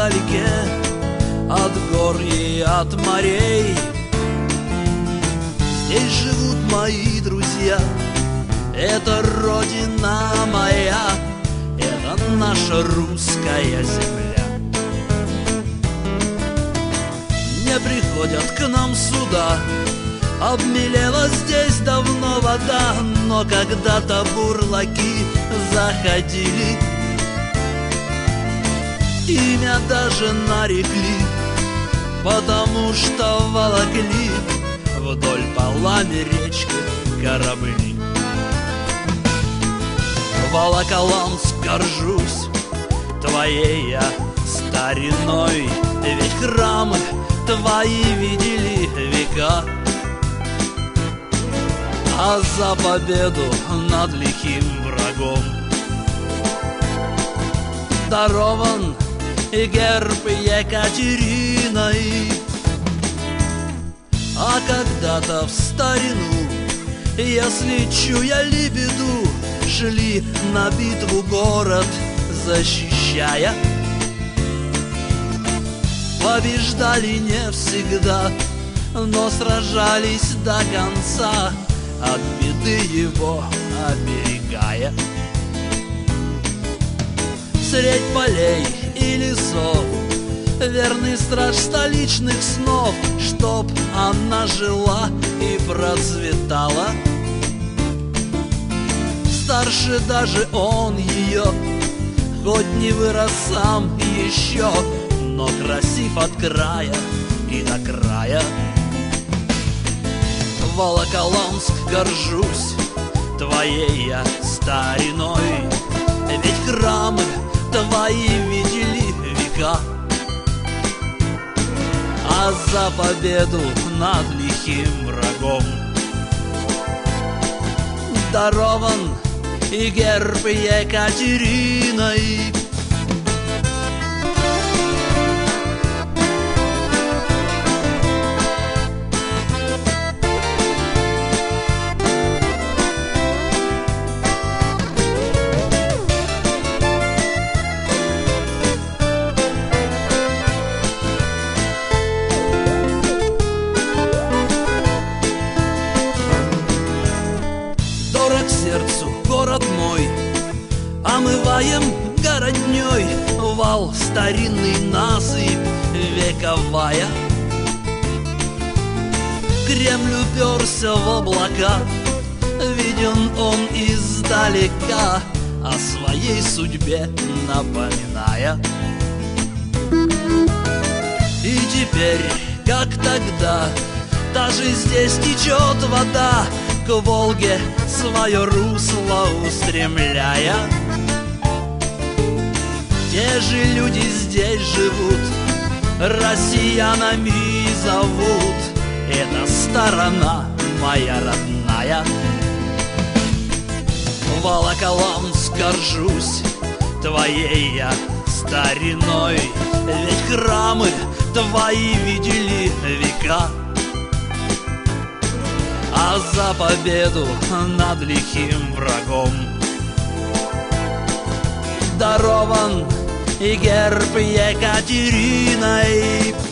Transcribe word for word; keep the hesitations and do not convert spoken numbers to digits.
вдалеке от гор и от морей. Здесь живут мои друзья, это родина моя, это наша русская земля. Не приходят к нам суда, обмелела здесь давно вода, но когда-то бурлаки заходили, имя даже нарекли, потому что волокли вдоль полами речки корабли. Волоколамск, горжусь твоей я стариной, ведь храмы твои видели века. А за победу над лихим врагом дарован и герб Екатериной. А когда-то в старину, если чуяли беду, шли на битву город защищая. Побеждали не всегда, но сражались до конца, от беды его оберегая. Средь полей и лесов верный страж столичных снов, чтоб она жила и процветала. Старше даже он ее, хоть не вырос сам еще, но красив от края и до края. Волоколамск, горжусь твоей я стариной, ведь храмы твои видели века. А за победу над лихим врагом дарован и герб Екатериной. Сердцу город мой, омываем городней вал, старинный насыпь вековая. Кремль уперся в облака, виден он издалека, о своей судьбе напоминая. И теперь, как тогда, даже здесь течет вода, к Волге свое русло устремляя. Те же люди здесь живут, россиянами зовут, эта сторона моя родная. Волоколамск, горжусь твоей я стариной, ведь храмы твои видели века. А за победу над лихим врагом дарован и герб Екатериной.